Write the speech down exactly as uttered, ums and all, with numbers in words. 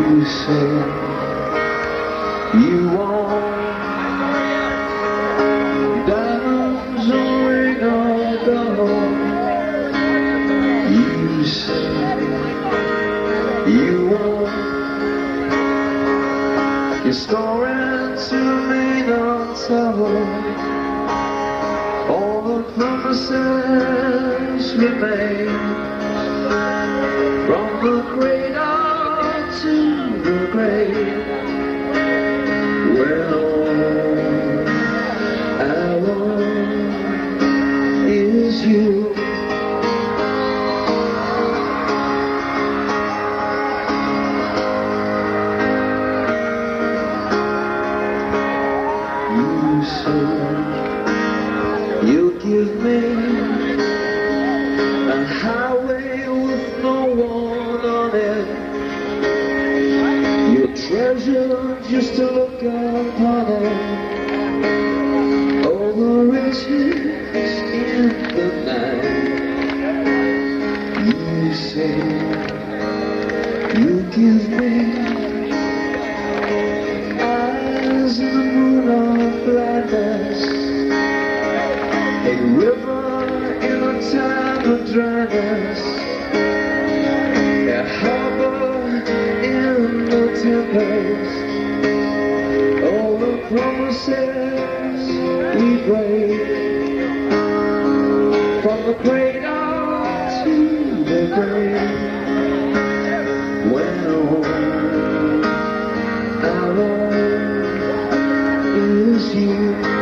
You say you want diamonds and ring of gold. You say you want your story to remain untold. All the promises remain, from the cradle to the grave. Well, all I want is you. You say you'll give me a highway with no one on it, your treasure just to look upon it, all the riches in the night. You say you give me eyes in the moonlight gladness, a river in a time of dryness, a harbor in the tempest. All the promises we break, from the cradle to the grave. When all I want is you.